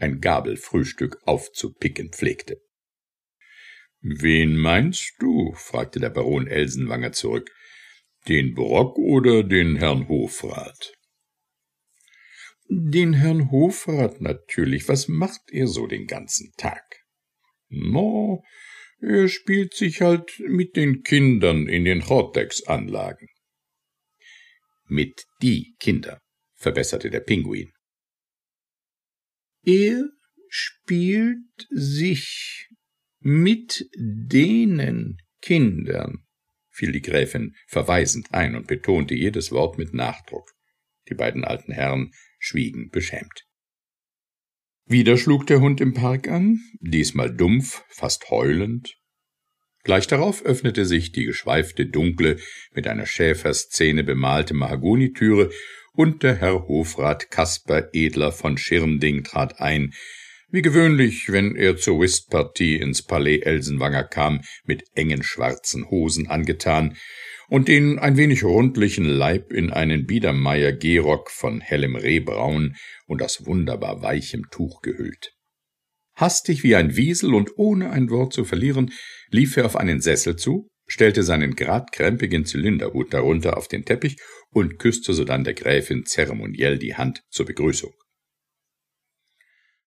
ein Gabelfrühstück aufzupicken pflegte. »Wen meinst du?« fragte der Baron Elsenwanger zurück. »Den Brock oder den Herrn Hofrat?« »Den Herrn Hofrat natürlich. Was macht er so den ganzen Tag?« »No, er spielt sich halt mit den Kindern in den Chortex-Anlagen.« »Mit die Kinder«, verbesserte der Pinguin. »Er spielt sich mit denen Kindern«, fiel die Gräfin verweisend ein und betonte jedes Wort mit Nachdruck. Die beiden alten Herren schwiegen beschämt. Wieder schlug der Hund im Park an, diesmal dumpf, fast heulend. Gleich darauf öffnete sich die geschweifte, dunkle, mit einer Schäferszene bemalte Mahagonitüre, und der Herr Hofrat Kaspar Edler von Schirnding trat ein, wie gewöhnlich, wenn er zur Whistpartie ins Palais Elsenwanger kam, mit engen schwarzen Hosen angetan und den ein wenig rundlichen Leib in einen Biedermeier-Gehrock von hellem Rehbraun und aus wunderbar weichem Tuch gehüllt. Hastig wie ein Wiesel und ohne ein Wort zu verlieren, lief er auf einen Sessel zu, stellte seinen gradkrempigen Zylinderhut darunter auf den Teppich und küsste sodann der Gräfin zeremoniell die Hand zur Begrüßung.